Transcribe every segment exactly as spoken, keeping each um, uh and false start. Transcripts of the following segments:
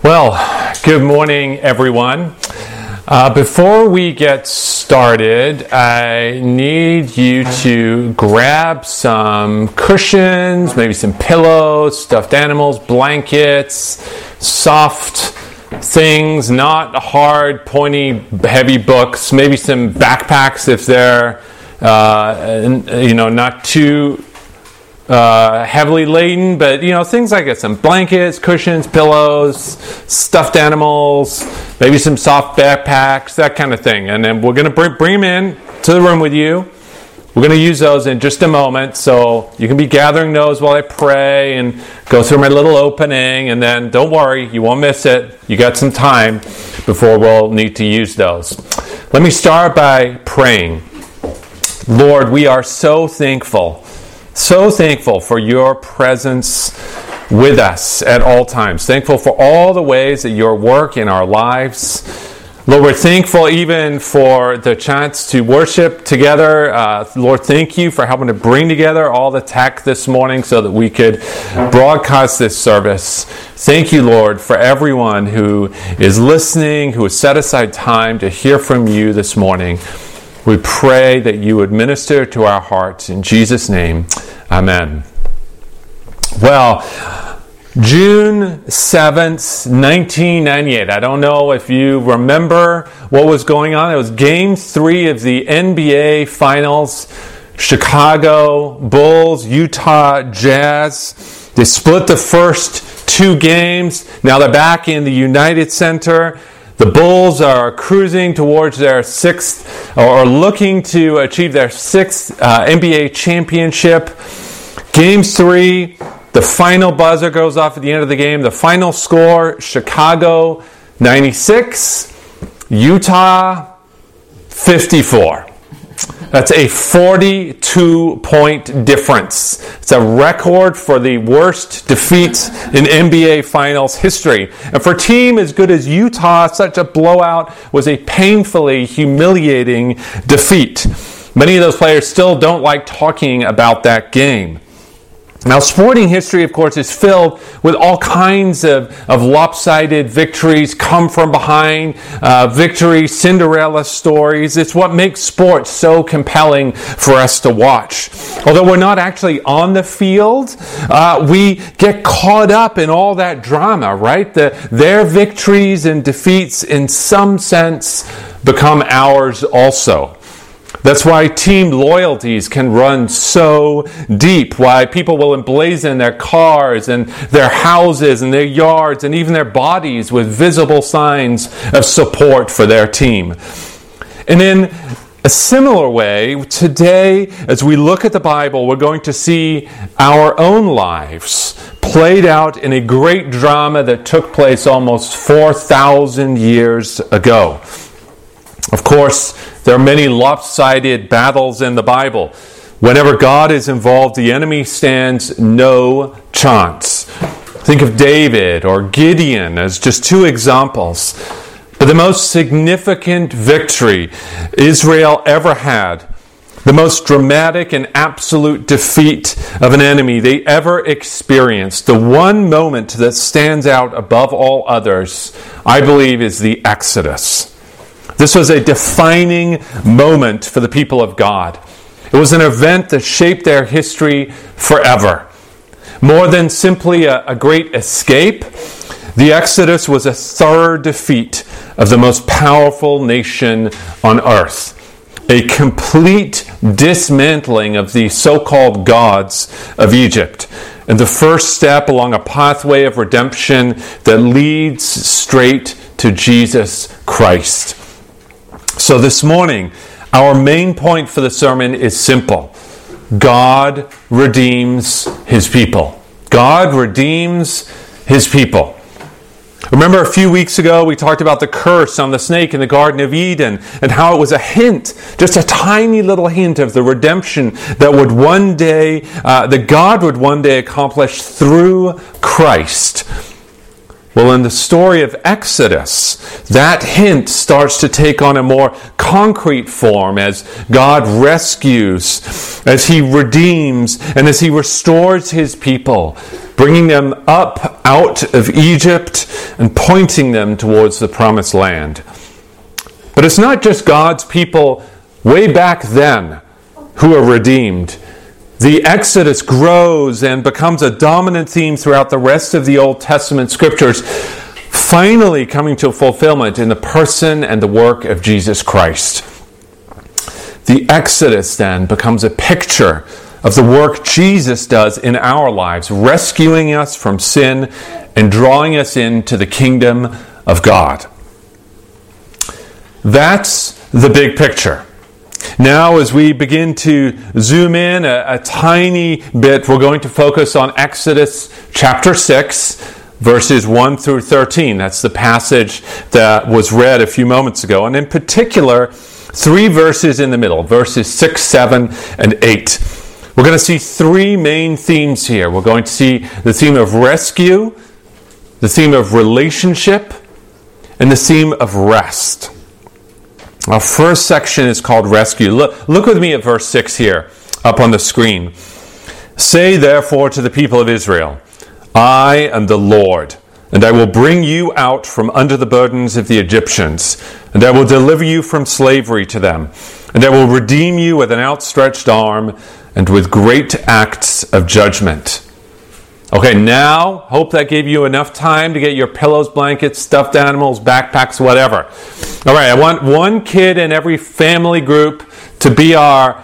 Well, good morning, everyone. Uh, before we get started, I need you to grab some cushions, maybe some pillows, stuffed animals, blankets, soft things, not hard, pointy, heavy books, maybe some backpacks if they're, uh, you know, not too Uh, heavily laden, but you know, things like that, some blankets, cushions, pillows, stuffed animals, maybe some soft backpacks, that kind of thing. And then we're going to bring, bring them in to the room with you. We're going to use those in just a moment, so you can be gathering those while I pray and go through my little opening, and then don't worry, you won't miss it. You got some time before we'll need to use those. Let me start by praying. Lord, we are so thankful So thankful for your presence with us at all times. Thankful for all the ways that your work in our lives. Lord, we're thankful even for the chance to worship together. Uh, Lord, thank you for helping to bring together all the tech this morning so that we could broadcast this service. Thank you, Lord, for everyone who is listening, who has set aside time to hear from you this morning. We pray that you would minister to our hearts. In Jesus' name, amen. Well, June seventh, nineteen ninety-eight. I don't know if you remember what was going on. It was game three of the N B A Finals. Chicago Bulls, Utah Jazz. They split the first two games. Now they're back in the United Center. The Bulls are cruising towards their sixth, or looking to achieve their sixth uh, N B A championship. Game three, the final buzzer goes off at the end of the game. The final score, Chicago ninety-six, Utah fifty-four. That's a forty-two point difference. It's a record for the worst defeat in N B A Finals history. And for a team as good as Utah, such a blowout was a painfully humiliating defeat. Many of those players still don't like talking about that game. Now, sporting history, of course, is filled with all kinds of, of lopsided victories, come from behind uh, victories, Cinderella stories. It's what makes sports so compelling for us to watch. Although we're not actually on the field, uh, we get caught up in all that drama, right? The, their victories and defeats, in some sense, become ours also. That's why team loyalties can run so deep, why people will emblazon their cars and their houses and their yards and even their bodies with visible signs of support for their team. And in a similar way, today, as we look at the Bible, we're going to see our own lives played out in a great drama that took place almost four thousand years ago. Of course, there are many lopsided battles in the Bible. Whenever God is involved, the enemy stands no chance. Think of David or Gideon as just two examples. But the most significant victory Israel ever had, the most dramatic and absolute defeat of an enemy they ever experienced, the one moment that stands out above all others, I believe, is the Exodus. This was a defining moment for the people of God. It was an event that shaped their history forever. More than simply a, a great escape, the Exodus was a thorough defeat of the most powerful nation on earth. A complete dismantling of the so-called gods of Egypt. And the first step along a pathway of redemption that leads straight to Jesus Christ. So this morning, our main point for the sermon is simple. God redeems his people. God redeems his people. Remember a few weeks ago we talked about the curse on the snake in the Garden of Eden and how it was a hint, just a tiny little hint of the redemption that would one day, uh, that God would one day accomplish through Christ. Well, in the story of Exodus, that hint starts to take on a more concrete form as God rescues, as He redeems, and as He restores His people, bringing them up out of Egypt and pointing them towards the promised land. But it's not just God's people way back then who are redeemed. The Exodus grows and becomes a dominant theme throughout the rest of the Old Testament scriptures, finally coming to fulfillment in the person and the work of Jesus Christ. The Exodus then becomes a picture of the work Jesus does in our lives, rescuing us from sin and drawing us into the kingdom of God. That's the big picture. Now, as we begin to zoom in a, a tiny bit, we're going to focus on Exodus chapter six, verses one through thirteen. That's the passage that was read a few moments ago. And in particular, three verses in the middle, verses six, seven, and eight. We're going to see three main themes here. We're going to see the theme of rescue, the theme of relationship, and the theme of rest. Our first section is called rescue. Look, look with me at verse six here, up on the screen. Say therefore to the people of Israel, I am the Lord, and I will bring you out from under the burdens of the Egyptians, and I will deliver you from slavery to them, and I will redeem you with an outstretched arm and with great acts of judgment. Okay, now, hope that gave you enough time to get your pillows, blankets, stuffed animals, backpacks, whatever. All right, I want one kid in every family group to be our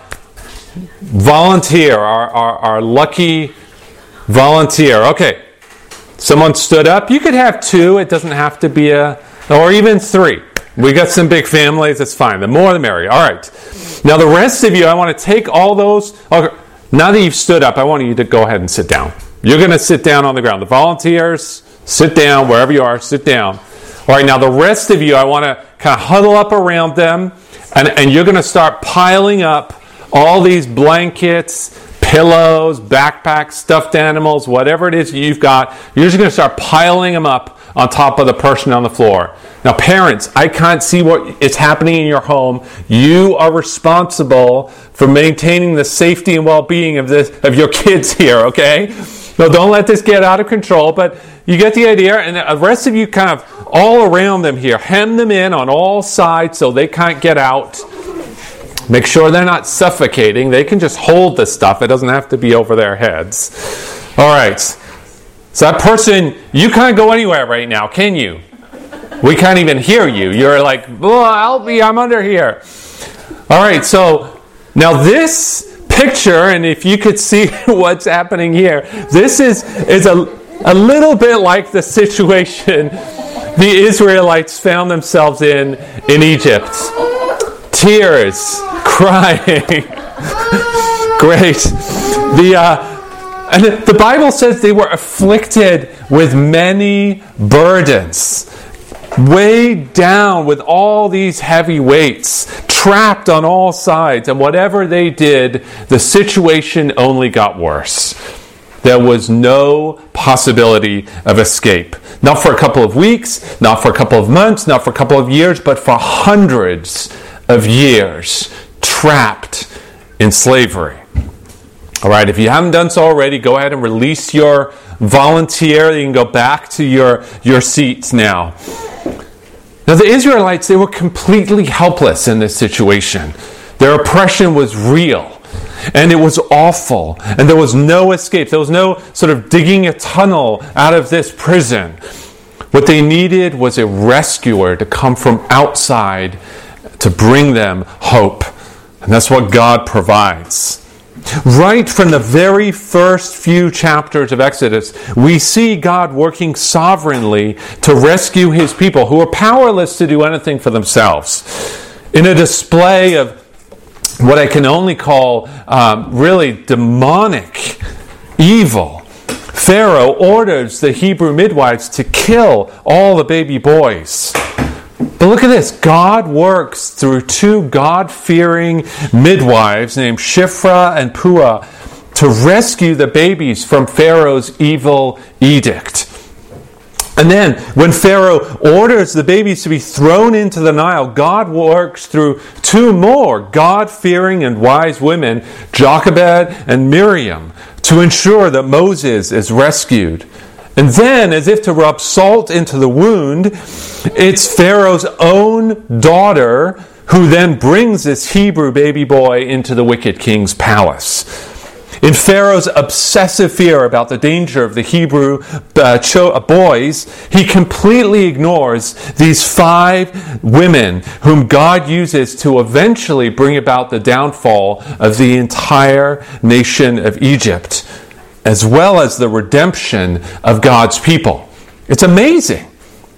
volunteer, our, our, our lucky volunteer. Okay, someone stood up. You could have two. It doesn't have to be a, or even three. We got some big families. That's fine. The more the merrier. All right. Now, the rest of you, I want to take all those. Okay, now that you've stood up, I want you to go ahead and sit down. You're going to sit down on the ground. The volunteers, sit down wherever you are, sit down. All right, now the rest of you, I want to kind of huddle up around them, and, and you're going to start piling up all these blankets, pillows, backpacks, stuffed animals, whatever it is you've got. You're just going to start piling them up on top of the person on the floor. Now, parents, I can't see what is happening in your home. You are responsible for maintaining the safety and well-being of this of your kids here, okay? No, don't let this get out of control, but you get the idea, and the rest of you kind of all around them here, hem them in on all sides so they can't get out. Make sure they're not suffocating. They can just hold the stuff. It doesn't have to be over their heads. All right. So that person, you can't go anywhere right now, can you? We can't even hear you. You're like, oh, help me, I'm under here. All right, so now this picture, and if you could see what's happening here, this is, is a, a little bit like the situation the Israelites found themselves in in Egypt. Tears, crying. Great. The uh, and the Bible says they were afflicted with many burdens, weighed down with all these heavy weights, trapped on all sides, and whatever they did, the situation only got worse. There was no possibility of escape. Not for a couple of weeks, not for a couple of months, not for a couple of years, but for hundreds of years, trapped in slavery. All right, if you haven't done so already, go ahead and release your volunteer. You can go back to your, your seats now. Now, the Israelites, they were completely helpless in this situation. Their oppression was real, and it was awful, and there was no escape. There was no sort of digging a tunnel out of this prison. What they needed was a rescuer to come from outside to bring them hope. And that's what God provides. Right from the very first few chapters of Exodus, we see God working sovereignly to rescue His people who are powerless to do anything for themselves. In a display of what I can only call um, really demonic evil, Pharaoh orders the Hebrew midwives to kill all the baby boys. But look at this. God works through two God-fearing midwives named Shiphrah and Puah to rescue the babies from Pharaoh's evil edict. And then, when Pharaoh orders the babies to be thrown into the Nile, God works through two more God-fearing and wise women, Jochebed and Miriam, to ensure that Moses is rescued. And then, as if to rub salt into the wound, it's Pharaoh's own daughter who then brings this Hebrew baby boy into the wicked king's palace. In Pharaoh's obsessive fear about the danger of the Hebrew uh, cho- boys, he completely ignores these five women whom God uses to eventually bring about the downfall of the entire nation of Egypt, as well as the redemption of God's people. It's amazing.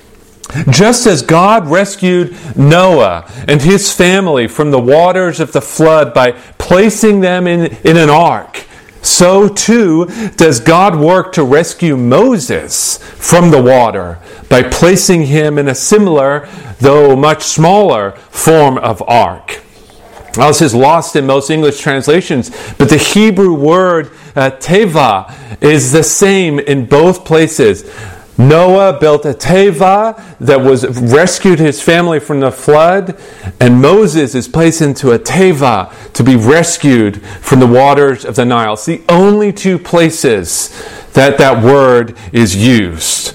Just as God rescued Noah and his family from the waters of the flood by placing them in, in an ark, so too does God work to rescue Moses from the water by placing him in a similar, though much smaller, form of ark. Now, this is lost in most English translations, but the Hebrew word uh, teva is the same in both places. Noah built a teva that was rescued his family from the flood, and Moses is placed into a teva to be rescued from the waters of the Nile. It's the only two places that that word is used.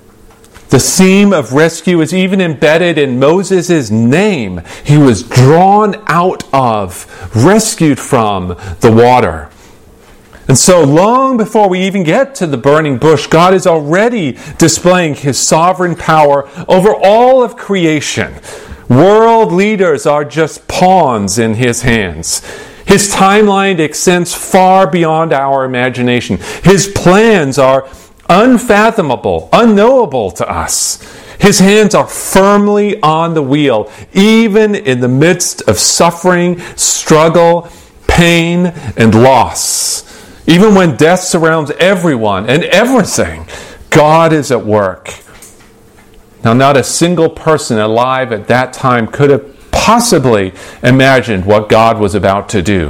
The theme of rescue is even embedded in Moses' name. He was drawn out of, rescued from the water. And so long before we even get to the burning bush, God is already displaying his sovereign power over all of creation. World leaders are just pawns in his hands. His timeline extends far beyond our imagination. His plans are unfathomable, unknowable to us. His hands are firmly on the wheel, even in the midst of suffering, struggle, pain, and loss. Even when death surrounds everyone and everything, God is at work. Now, not a single person alive at that time could have possibly imagined what God was about to do.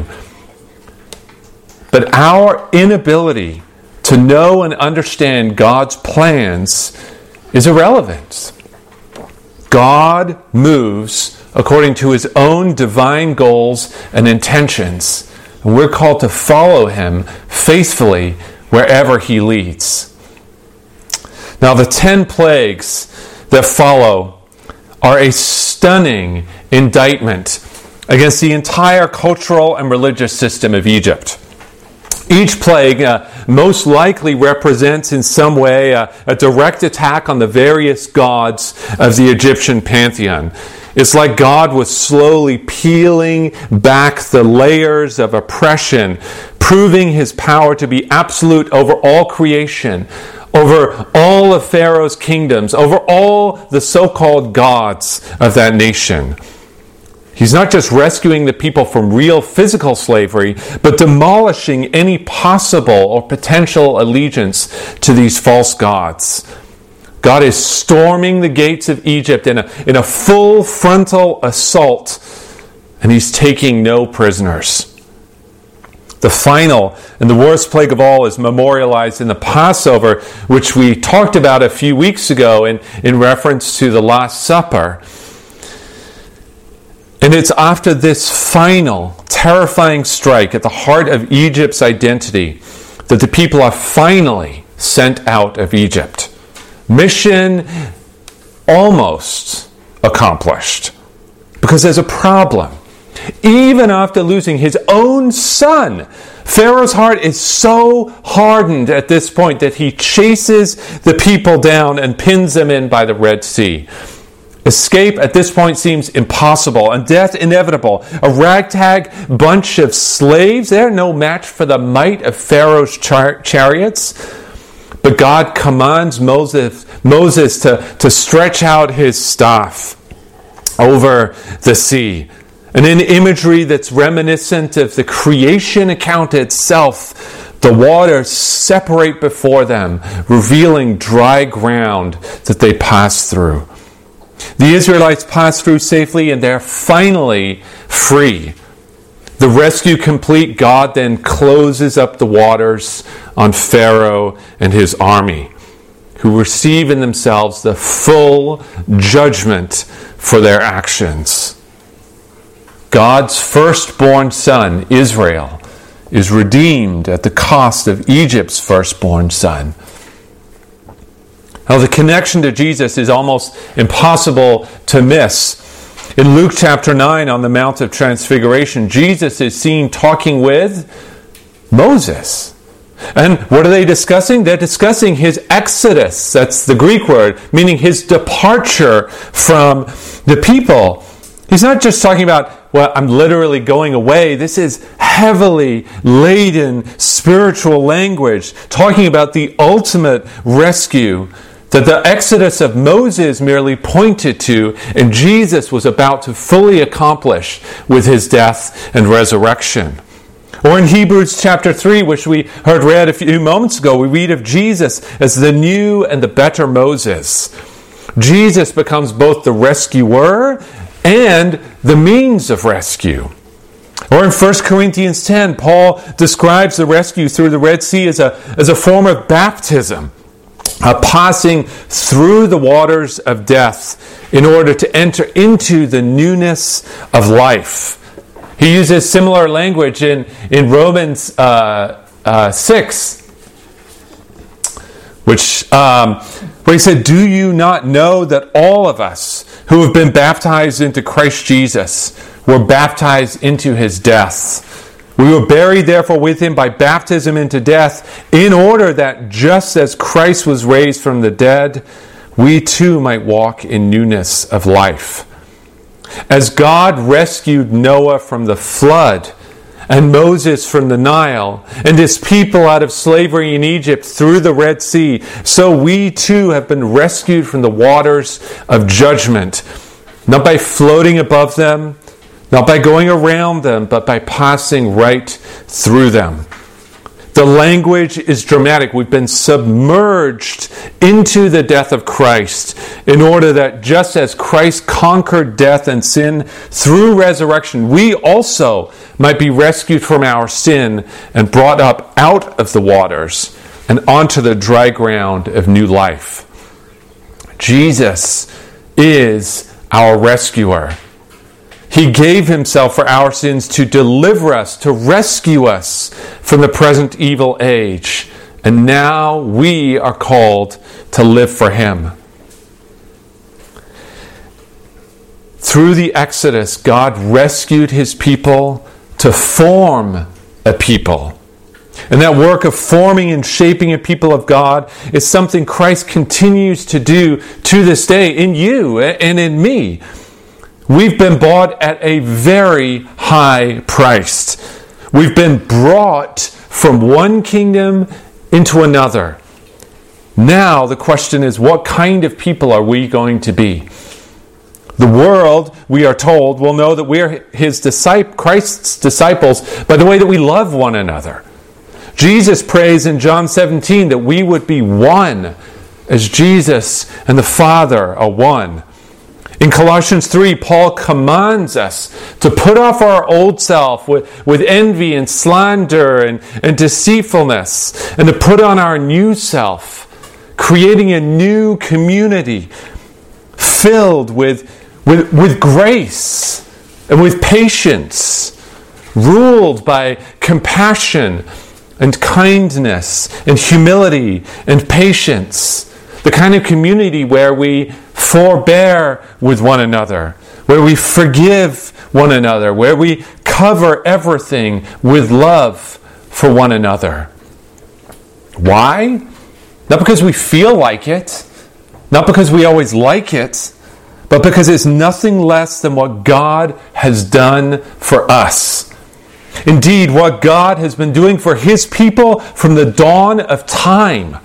But our inability to know and understand God's plans is irrelevant. God moves according to his own divine goals and intentions. And we're called to follow him faithfully wherever he leads. Now, the ten plagues that follow are a stunning indictment against the entire cultural and religious system of Egypt. Each plague uh, most likely represents in some way uh, a direct attack on the various gods of the Egyptian pantheon. It's like God was slowly peeling back the layers of oppression, proving his power to be absolute over all creation, over all of Pharaoh's kingdoms, over all the so-called gods of that nation. He's not just rescuing the people from real physical slavery, but demolishing any possible or potential allegiance to these false gods. God is storming the gates of Egypt in a, in a full frontal assault, and he's taking no prisoners. The final and the worst plague of all is memorialized in the Passover, which we talked about a few weeks ago in, in reference to the Last Supper. And it's after this final, terrifying strike at the heart of Egypt's identity that the people are finally sent out of Egypt. Mission almost accomplished. Because there's a problem. Even after losing his own son, Pharaoh's heart is so hardened at this point that he chases the people down and pins them in by the Red Sea. Escape at this point seems impossible and death inevitable. A ragtag bunch of slaves, they're no match for the might of Pharaoh's char- chariots. But God commands Moses, Moses to, to stretch out his staff over the sea. And in imagery that's reminiscent of the creation account itself, the waters separate before them, revealing dry ground that they pass through. The Israelites pass through safely and they're finally free. The rescue complete, God then closes up the waters on Pharaoh and his army. who receive in themselves the full judgment for their actions. God's firstborn son, Israel, is redeemed at the cost of Egypt's firstborn son. Now, the connection to Jesus is almost impossible to miss. In Luke chapter nine, on the Mount of Transfiguration, Jesus is seen talking with Moses. And what are they discussing? They're discussing his exodus. That's the Greek word, meaning his departure from the people. He's not just talking about, well, I'm literally going away. This is heavily laden spiritual language, talking about the ultimate rescue that the exodus of Moses merely pointed to, and Jesus was about to fully accomplish with his death and resurrection. Or in Hebrews chapter three, which we heard read a few moments ago, we read of Jesus as the new and the better Moses. Jesus becomes both the rescuer and the means of rescue. Or in First Corinthians ten, Paul describes the rescue through the Red Sea as a, as a form of baptism, a passing through the waters of death in order to enter into the newness of life. He uses similar language in, in Romans uh, uh, six, which um, where he said, "Do you not know that all of us who have been baptized into Christ Jesus were baptized into his death? We were buried therefore with him by baptism into death, in order that just as Christ was raised from the dead, we too might walk in newness of life. As God rescued Noah from the flood, and Moses from the Nile, and his people out of slavery in Egypt through the Red Sea, so we too have been rescued from the waters of judgment, not by floating above them, not by going around them, but by passing right through them." The language is dramatic. We've been submerged into the death of Christ in order that just as Christ conquered death and sin through resurrection, we also might be rescued from our sin and brought up out of the waters and onto the dry ground of new life. Jesus is our rescuer. He gave himself for our sins to deliver us, to rescue us from the present evil age. And now we are called to live for him. Through the Exodus, God rescued his people to form a people. And that work of forming and shaping a people of God is something Christ continues to do to this day in you and in me. We've been bought at a very high price. We've been brought from one kingdom into another. Now the question is, what kind of people are we going to be? The world, we are told, will know that we are his disciples, Christ's disciples by the way that we love one another. Jesus prays in John seventeen that we would be one as Jesus and the Father are one. In Colossians three, Paul commands us to put off our old self with, with envy and slander and, and deceitfulness, and to put on our new self, creating a new community filled with, with, with grace and with patience, ruled by compassion and kindness and humility and patience. The kind of community where we forbear with one another, where we forgive one another, where we cover everything with love for one another. Why? Not because we feel like it, not because we always like it, but because it's nothing less than what God has done for us. Indeed, what God has been doing for his people from the dawn of time.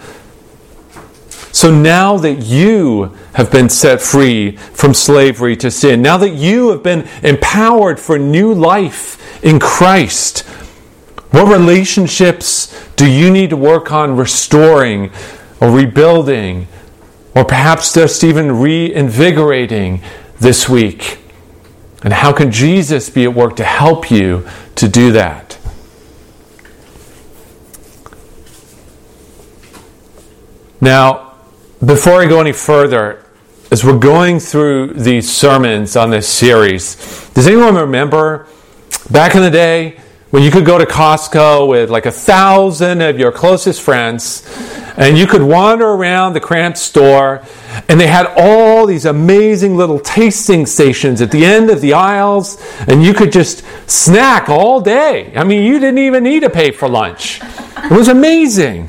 So now that you have been set free from slavery to sin, now that you have been empowered for new life in Christ, what relationships do you need to work on restoring or rebuilding, or perhaps just even reinvigorating this week? And how can Jesus be at work to help you to do that? Now, before I go any further, as we're going through these sermons on this series, does anyone remember back in the day when you could go to Costco with like a thousand of your closest friends and you could wander around the cramped store and they had all these amazing little tasting stations at the end of the aisles and you could just snack all day. I mean, you didn't even need to pay for lunch. It was amazing.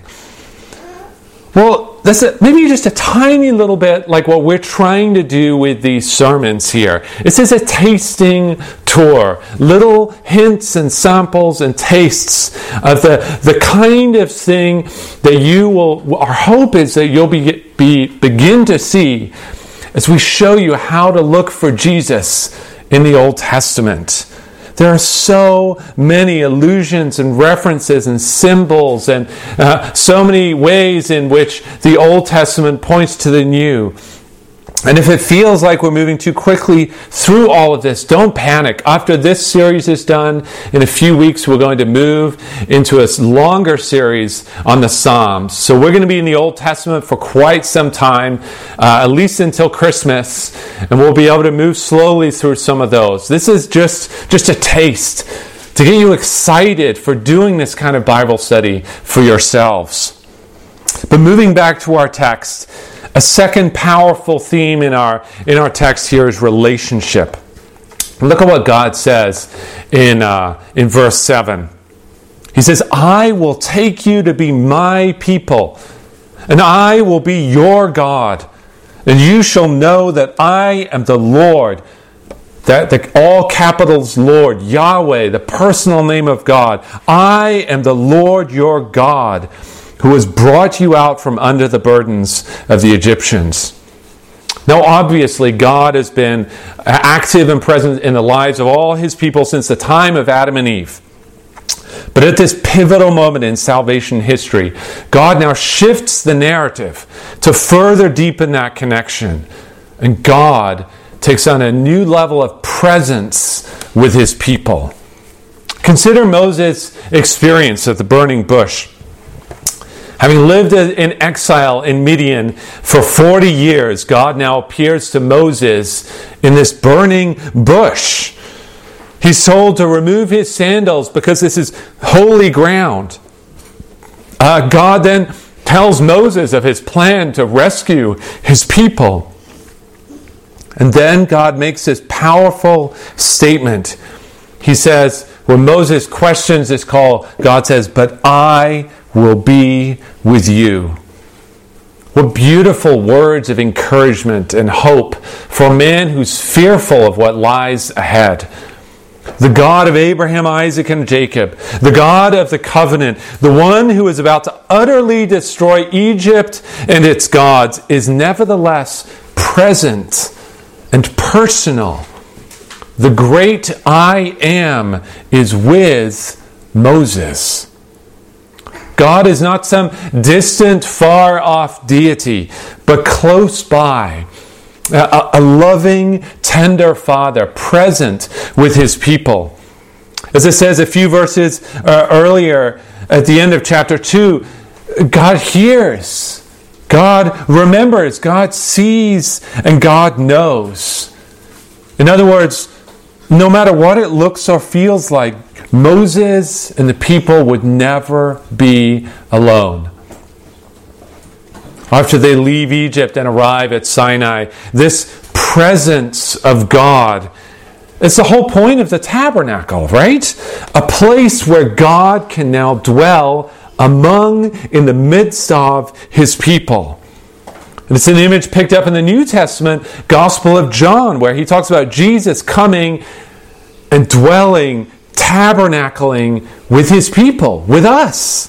Well, that's a, maybe just a tiny little bit like what we're trying to do with these sermons here. This is a tasting tour. Little hints and samples and tastes of the, the kind of thing that you will, our hope is that you'll be, be begin to see as we show you how to look for Jesus in the Old Testament. There are so many allusions and references and symbols and uh, so many ways in which the Old Testament points to the New. And if it feels like we're moving too quickly through all of this, don't panic. After this series is done, in a few weeks we're going to move into a longer series on the Psalms. So we're going to be in the Old Testament for quite some time, uh, at least until Christmas, and we'll be able to move slowly through some of those. This is just, just a taste to get you excited for doing this kind of Bible study for yourselves. But moving back to our text, a second powerful theme in our in our text here is relationship. Look at what God says in uh, in verse seven. He says, "I will take you to be my people, and I will be your God, and you shall know that I am the Lord." That the all capitals Lord, Yahweh, the personal name of God. I am the Lord your God, who has brought you out from under the burdens of the Egyptians. Now, obviously, God has been active and present in the lives of all his people since the time of Adam and Eve. But at this pivotal moment in salvation history, God now shifts the narrative to further deepen that connection. And God takes on a new level of presence with his people. Consider Moses' experience at the burning bush. Having lived in exile in Midian for forty years, God now appears to Moses in this burning bush. He's told to remove his sandals because this is holy ground. Uh, God then tells Moses of his plan to rescue his people. And then God makes this powerful statement. He says, when Moses questions this call, God says, "But I will be with you." What beautiful words of encouragement and hope for a man who's fearful of what lies ahead. The God of Abraham, Isaac, and Jacob, the God of the covenant, the one who is about to utterly destroy Egypt and its gods, is nevertheless present and personal. The great I Am is with Moses. God is not some distant, far-off deity, but close by. A, a loving, tender Father, present with his people. As it says a few verses uh, earlier, at the end of chapter two, God hears, God remembers, God sees, and God knows. In other words, no matter what it looks or feels like, Moses and the people would never be alone. After they leave Egypt and arrive at Sinai, this presence of God, it's the whole point of the tabernacle, right? A place where God can now dwell among, in the midst of his people. And it's an image picked up in the New Testament Gospel of John, where he talks about Jesus coming and dwelling, tabernacling with his people, with us.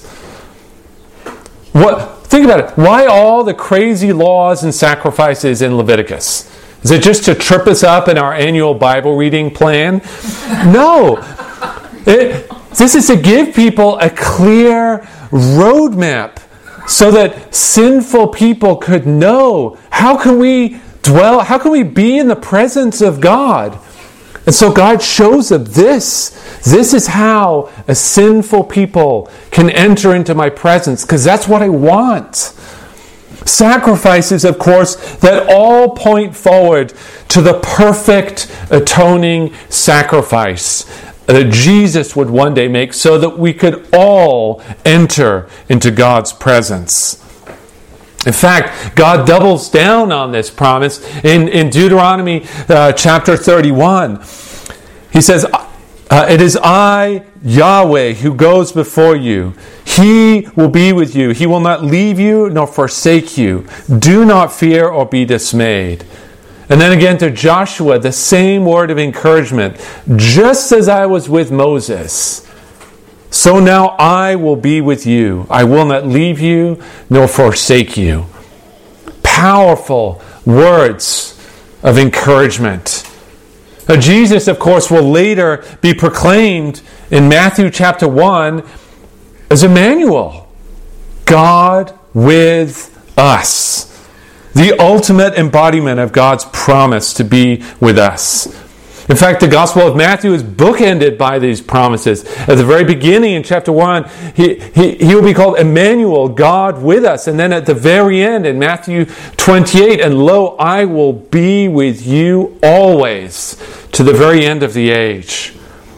What? Think about it. Why all the crazy laws and sacrifices in Leviticus? Is it just to trip us up in our annual Bible reading plan? No. It, this is to give people a clear roadmap so that sinful people could know, how can we dwell, how can we be in the presence of God? And so God shows them this. This is how a sinful people can enter into my presence, because that's what I want. Sacrifices, of course, that all point forward to the perfect atoning sacrifice that Jesus would one day make so that we could all enter into God's presence. In fact, God doubles down on this promise in, in Deuteronomy uh, chapter thirty-one. He says, uh, it is I, Yahweh, who goes before you. He will be with you. He will not leave you nor forsake you. Do not fear or be dismayed. And then again to Joshua, the same word of encouragement. Just as I was with Moses, so now I will be with you. I will not leave you nor forsake you. Powerful words of encouragement. Now, Jesus, of course, will later be proclaimed in Matthew chapter one as Emmanuel, God with us. The ultimate embodiment of God's promise to be with us. In fact, the Gospel of Matthew is bookended by these promises. At the very beginning in chapter one, he, he, he will be called Emmanuel, God with us. And then at the very end in Matthew twenty-eight, and lo, I will be with you always to the very end of the age.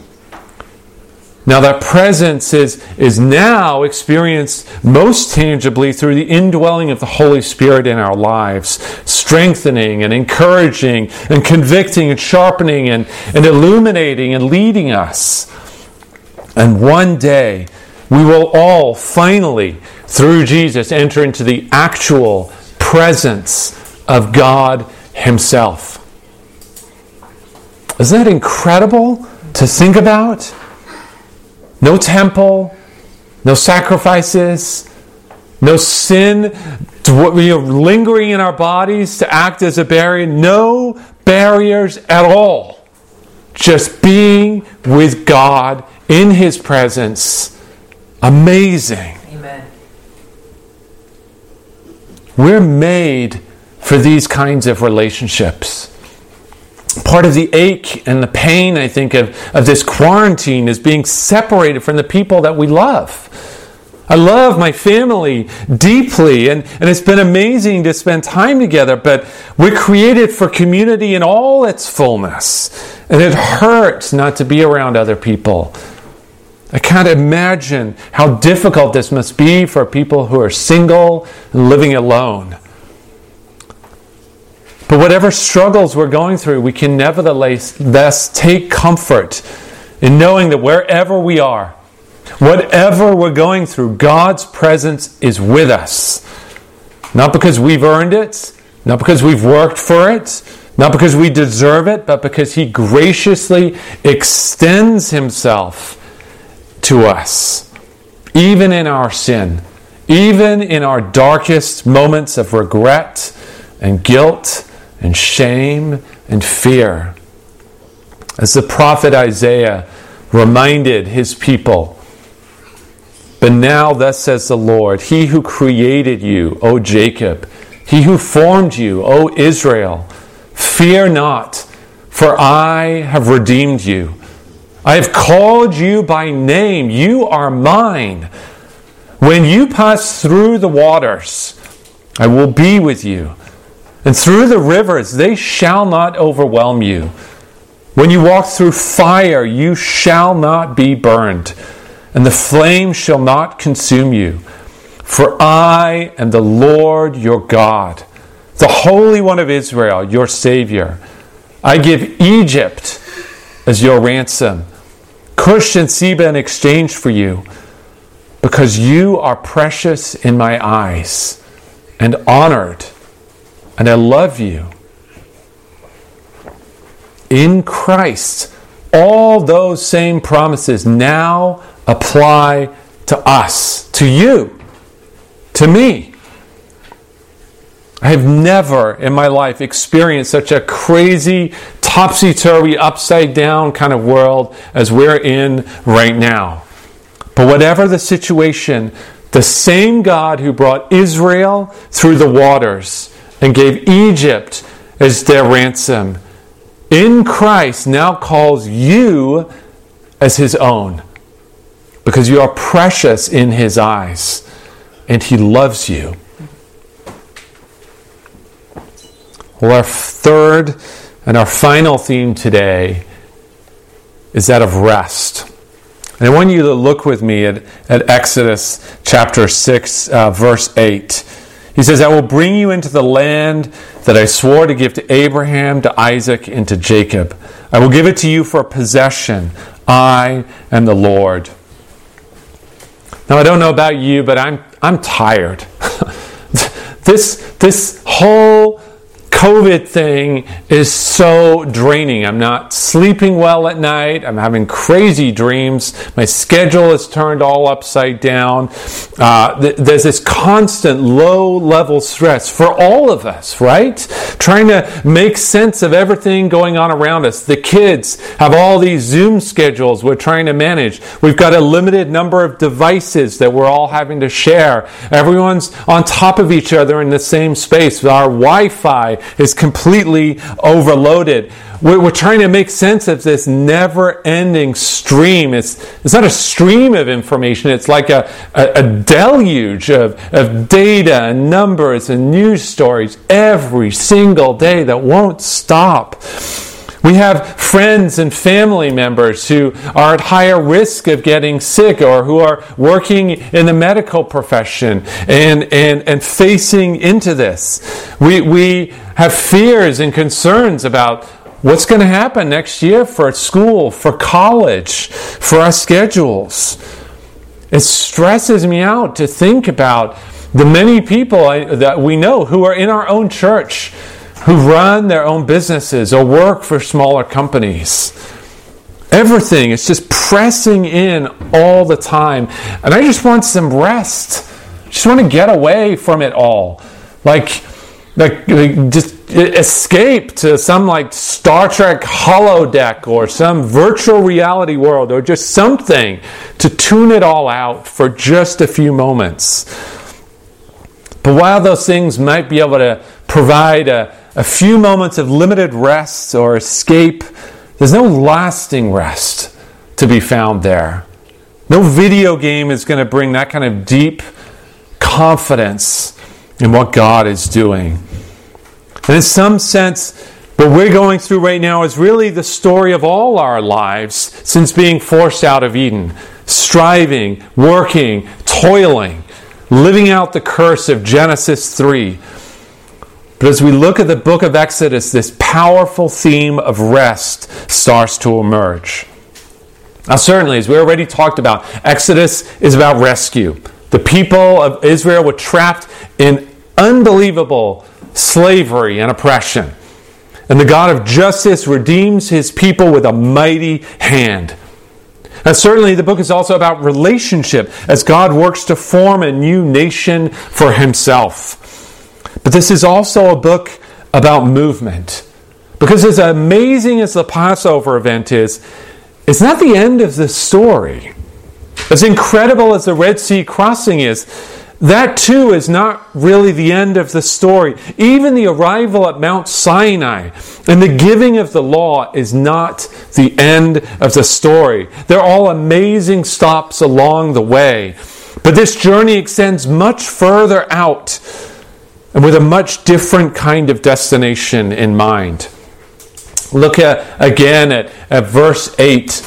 Now that presence is, is now experienced most tangibly through the indwelling of the Holy Spirit in our lives, strengthening and encouraging and convicting and sharpening and, and illuminating and leading us. And one day we will all finally, through Jesus, enter into the actual presence of God Himself. Isn't that incredible to think about? No temple, no sacrifices, no sin lingering in our bodies to act as a barrier. No barriers at all. Just being with God in His presence. Amazing. Amen. We're made for these kinds of relationships. Part of the ache and the pain, I think, of, of this quarantine is being separated from the people that we love. I love my family deeply, and, and it's been amazing to spend time together, but we're created for community in all its fullness. And it hurts not to be around other people. I can't imagine how difficult this must be for people who are single and living alone. But whatever struggles we're going through, we can nevertheless take comfort in knowing that wherever we are, whatever we're going through, God's presence is with us. Not because we've earned it, not because we've worked for it, not because we deserve it, but because He graciously extends Himself to us, even in our sin, even in our darkest moments of regret and guilt and shame and fear. As the prophet Isaiah reminded his people, but now thus says the Lord, He who created you, O Jacob, He who formed you, O Israel, fear not, for I have redeemed you. I have called you by name. You are mine. When you pass through the waters, I will be with you. And through the rivers, they shall not overwhelm you. When you walk through fire, you shall not be burned, and the flame shall not consume you. For I am the Lord your God, the Holy One of Israel, your Savior. I give Egypt as your ransom, Cush and Seba in exchange for you, because you are precious in my eyes and honored, and I love you. In Christ, all those same promises now apply to us, to you, to me. I have never in my life experienced such a crazy, topsy-turvy, upside-down kind of world as we're in right now. But whatever the situation, the same God who brought Israel through the waters and gave Egypt as their ransom, in Christ now calls you as His own, because you are precious in His eyes and He loves you. Well, our third and our final theme today is that of rest. And I want you to look with me at, at Exodus chapter six, uh, verse eight. He says, I will bring you into the land that I swore to give to Abraham, to Isaac, and to Jacob. I will give it to you for a possession. I am the Lord. Now, I don't know about you, but I'm I'm tired. this this whole COVID thing is so draining. I'm not sleeping well at night. I'm having crazy dreams. My schedule is turned all upside down. Uh, th- there's this constant low-level stress for all of us, right? Trying to make sense of everything going on around us. The kids have all these Zoom schedules we're trying to manage. We've got a limited number of devices that we're all having to share. Everyone's on top of each other in the same space. Our Wi-Fi is completely overloaded. We're, we're trying to make sense of this never-ending stream. It's, it's not a stream of information. It's like a, a, a deluge of, of data and numbers and news stories every single day that won't stop. We have friends and family members who are at higher risk of getting sick or who are working in the medical profession and, and, and facing into this. We, we have fears and concerns about what's going to happen next year for school, for college, for our schedules. It stresses me out to think about the many people I, that we know who are in our own church, who run their own businesses or work for smaller companies. Everything is just pressing in all the time. And I just want some rest. I just want to get away from it all. Like, like just escape to some like Star Trek holodeck or some virtual reality world or just something to tune it all out for just a few moments. But while those things might be able to provide a A few moments of limited rest or escape, there's no lasting rest to be found there. No video game is going to bring that kind of deep confidence in what God is doing. And in some sense, what we're going through right now is really the story of all our lives since being forced out of Eden. Striving, working, toiling, living out the curse of Genesis three. But as we look at the book of Exodus, this powerful theme of rest starts to emerge. Now, certainly, as we already talked about, Exodus is about rescue. The people of Israel were trapped in unbelievable slavery and oppression. And the God of justice redeems his people with a mighty hand. And certainly, the book is also about relationship as God works to form a new nation for himself. But this is also a book about movement. Because as amazing as the Passover event is, it's not the end of the story. As incredible as the Red Sea crossing is, that too is not really the end of the story. Even the arrival at Mount Sinai and the giving of the law is not the end of the story. They're all amazing stops along the way. But this journey extends much further out, and with a much different kind of destination in mind. Look at, again at, at verse eight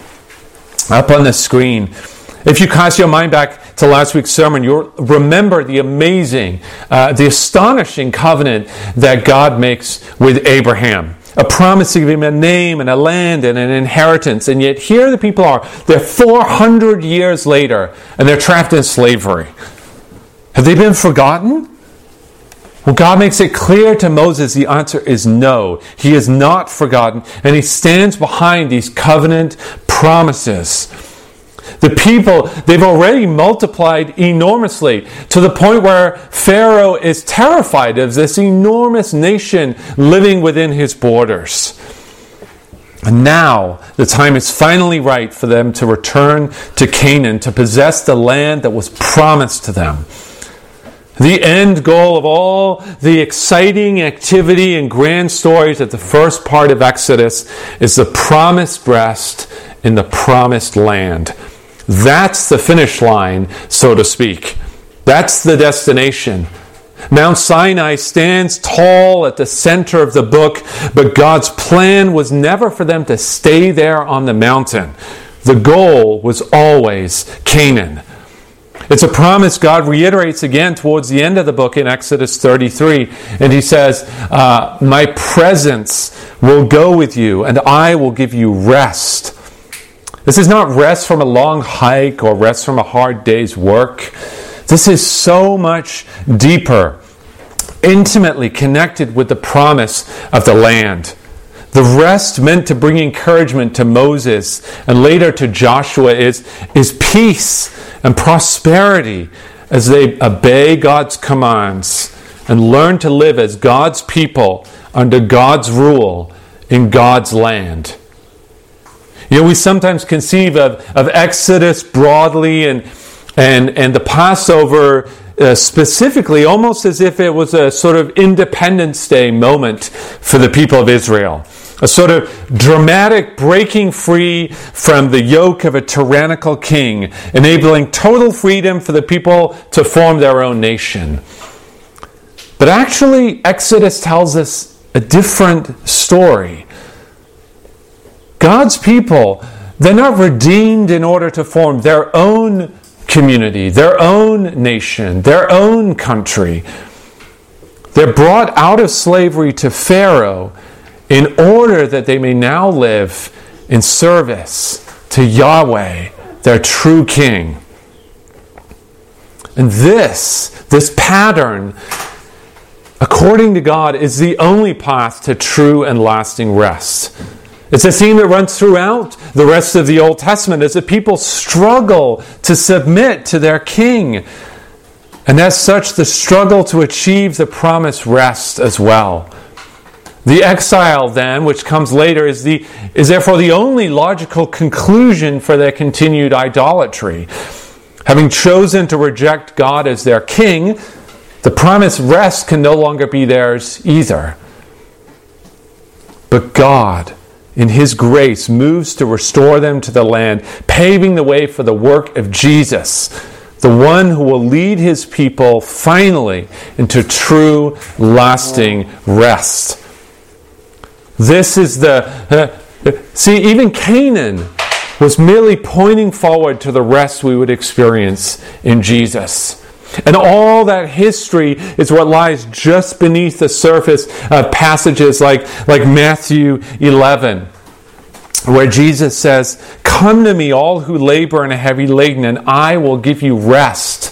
up on the screen. If you cast your mind back to last week's sermon, you'll remember the amazing, uh, the astonishing covenant that God makes with Abraham. A promise to give him a name and a land and an inheritance. And yet here the people are. They're four hundred years later and they're trapped in slavery. Have they been forgotten? Well, God makes it clear to Moses the answer is no. He is not forgotten, and he stands behind these covenant promises. The people, they've already multiplied enormously to the point where Pharaoh is terrified of this enormous nation living within his borders. And now the time is finally right for them to return to Canaan, to possess the land that was promised to them. The end goal of all the exciting activity and grand stories at the first part of Exodus is the promised rest in the promised land. That's the finish line, so to speak. That's the destination. Mount Sinai stands tall at the center of the book, but God's plan was never for them to stay there on the mountain. The goal was always Canaan. It's a promise God reiterates again towards the end of the book in Exodus thirty-three. And he says, uh, my presence will go with you, and I will give you rest. This is not rest from a long hike or rest from a hard day's work. This is so much deeper, intimately connected with the promise of the land. The rest meant to bring encouragement to Moses and later to Joshua is, is peace and prosperity as they obey God's commands and learn to live as God's people under God's rule in God's land. You know, we sometimes conceive of, of Exodus broadly and And and the Passover uh, specifically almost as if it was a sort of Independence Day moment for the people of Israel. A sort of dramatic breaking free from the yoke of a tyrannical king, enabling total freedom for the people to form their own nation. But actually, Exodus tells us a different story. God's people, they're not redeemed in order to form their own community, their own nation, their own country. They're brought out of slavery to Pharaoh in order that they may now live in service to Yahweh, their true King. And this, this pattern, according to God, is the only path to true and lasting rest. It's a theme that runs throughout the rest of the Old Testament as the people struggle to submit to their king. And as such, the struggle to achieve the promised rest as well. The exile, then, which comes later, is, the, is therefore the only logical conclusion for their continued idolatry. Having chosen to reject God as their king, the promised rest can no longer be theirs either. But God, in His grace, moves to restore them to the land, paving the way for the work of Jesus, the one who will lead His people finally into true, lasting rest. This is the... Uh, see, even Canaan was merely pointing forward to the rest we would experience in Jesus. And all that history is what lies just beneath the surface of passages like, like Matthew eleven, where Jesus says, "Come to me, all who labor and are heavy laden, and I will give you rest."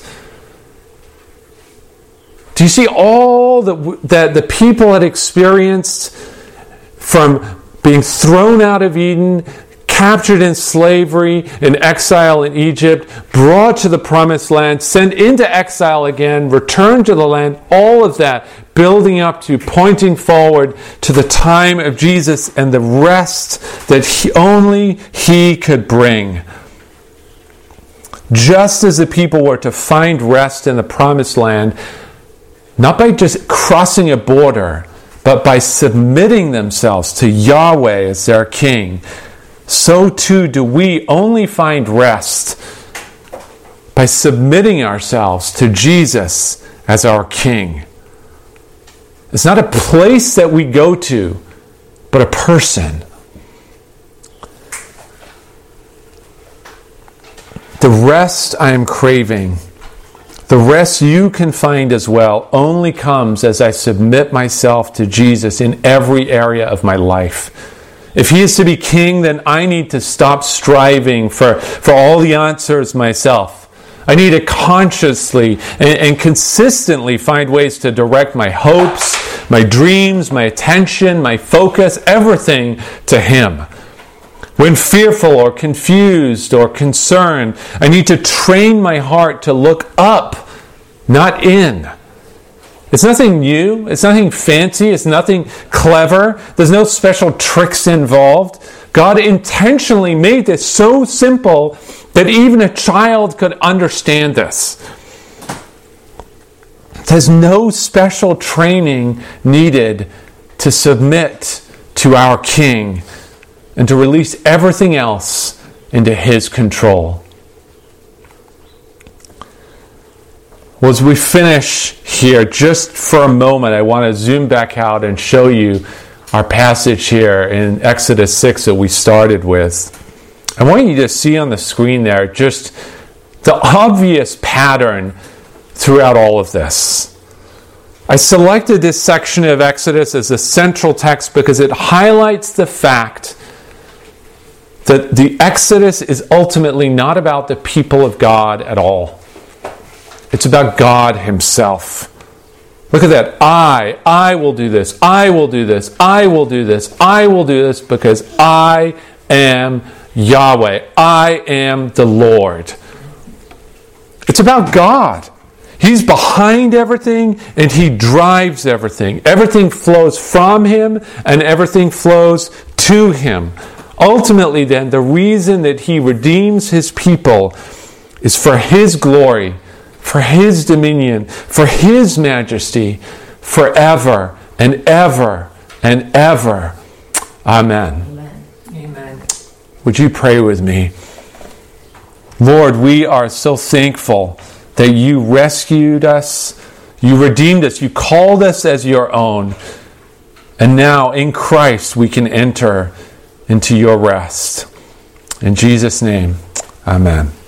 Do you see all that, that the people had experienced from being thrown out of Eden, captured in slavery, in exile in Egypt, brought to the promised land, sent into exile again, returned to the land, all of that building up to, pointing forward to the time of Jesus and the rest that he, only He could bring. Just as the people were to find rest in the promised land, not by just crossing a border, but by submitting themselves to Yahweh as their King, so too do we only find rest by submitting ourselves to Jesus as our King. It's not a place that we go to, but a person. The rest I am craving, the rest you can find as well, only comes as I submit myself to Jesus in every area of my life. If He is to be King, then I need to stop striving for, for all the answers myself. I need to consciously and, and consistently find ways to direct my hopes, my dreams, my attention, my focus, everything to Him. When fearful or confused or concerned, I need to train my heart to look up, not in. It's nothing new. It's nothing fancy. It's nothing clever. There's no special tricks involved. God intentionally made this so simple that even a child could understand this. There's no special training needed to submit to our King and to release everything else into His control. Well, as we finish here, just for a moment, I want to zoom back out and show you our passage here in Exodus six that we started with. I want you to see on the screen there just the obvious pattern throughout all of this. I selected this section of Exodus as a central text because it highlights the fact that the Exodus is ultimately not about the people of God at all. It's about God himself. Look at that. I, I will do this. I will do this. I will do this. I will do this because I am Yahweh. I am the Lord. It's about God. He's behind everything and he drives everything. Everything flows from him and everything flows to him. Ultimately, then, the reason that he redeems his people is for his glory, for his dominion, for his majesty, forever and ever and ever. Amen. Amen. Amen. Would you pray with me? Lord, we are so thankful that you rescued us, you redeemed us, you called us as your own. And now in Christ we can enter into your rest. In Jesus' name, amen.